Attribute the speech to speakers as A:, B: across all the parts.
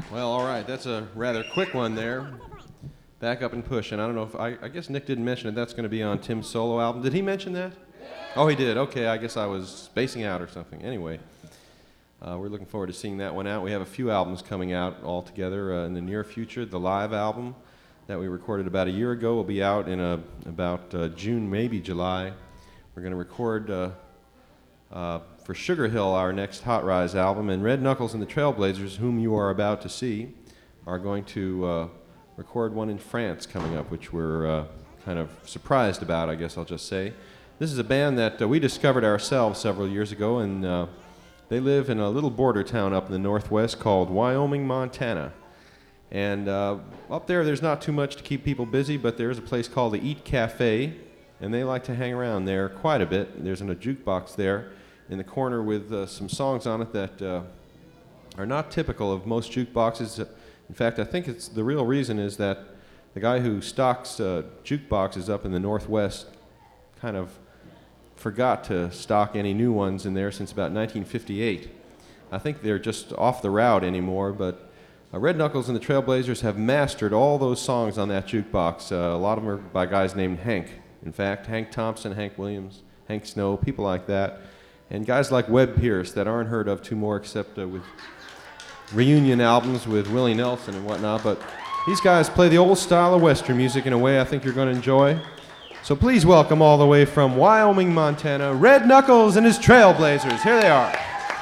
A: Well, all right, that's a rather quick one there. Back up and push, and I don't know if I guess Nick didn't mention it. That's going to be on Tim's solo album. Did he mention that? Oh, he did. Okay, I guess I was spacing out or something. Anyway, we're looking forward to seeing that one out. We have a few albums coming out all together in the near future. The live album that we recorded about a year ago will be out in about June, maybe July. We're going to record for Sugar Hill our next Hot Rise album, and Red Knuckles and the Trailblazers, whom you are about to see, are going to record one in France coming up, which we're kind of surprised about, I guess I'll just say. This is a band that we discovered ourselves several years ago, and they live in a little border town up in the northwest called Wyoming, Montana. And up there's not too much to keep people busy, but there's a place called the Eat Cafe, and they like to hang around there quite a bit. There's a jukebox there in the corner with some songs on it that are not typical of most jukeboxes. In fact, I think it's the real reason is that the guy who stocks jukeboxes up in the Northwest kind of forgot to stock any new ones in there since about 1958. I think they're just off the route anymore, but Red Knuckles and the Trailblazers have mastered all those songs on that jukebox. A lot of them are by guys named Hank. In fact, Hank Thompson, Hank Williams, Hank Snow, people like that. And guys like Webb Pierce that aren't heard of too more except with reunion albums with Willie Nelson and whatnot. But these guys play the old style of Western music in a way I think you're going to enjoy. So please welcome all the way from Wyoming, Montana, Red Knuckles and his Trailblazers. Here they are.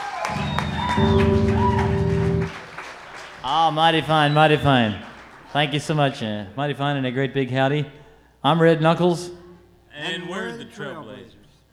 B: Ah, mighty fine, mighty fine. Thank you so much. Mighty fine and a great big howdy. I'm Red Knuckles.
C: And we're the Trailblazers.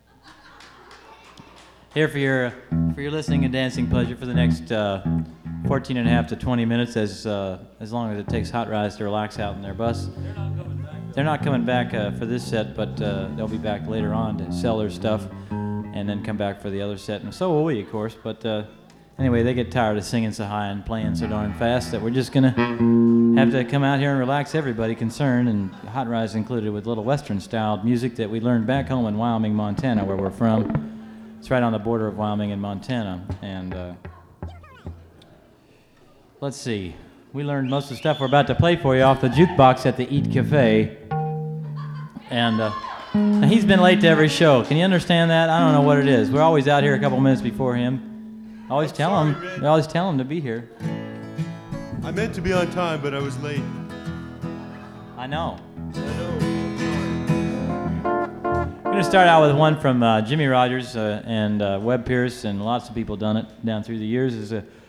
B: Here for your listening and dancing pleasure for the next 14 and a half to 20 minutes, as long as it takes Hot Rise to relax out in their bus. They're not coming back for this set, but they'll be back later on to sell their stuff and then come back for the other set. And so will we, of course. But anyway, they get tired of singing so high and playing so darn fast that we're just going to have to come out here and relax everybody concerned, and Hot Rise included, with little Western-styled music that we learned back home in Wyoming, Montana, where we're from. It's right on the border of Wyoming and Montana. And let's see. We learned most of the stuff we're about to play for you off the jukebox at the Eat Cafe. And he's been late to every show. Can you understand that? I don't know what it is. We're always out here a couple minutes before him. We always tell him to be here.
A: I meant to be on time, but I was late.
B: I know. We're going to start out with one from Jimmy Rogers and Webb Pierce, and lots of people done it down through the years. Is a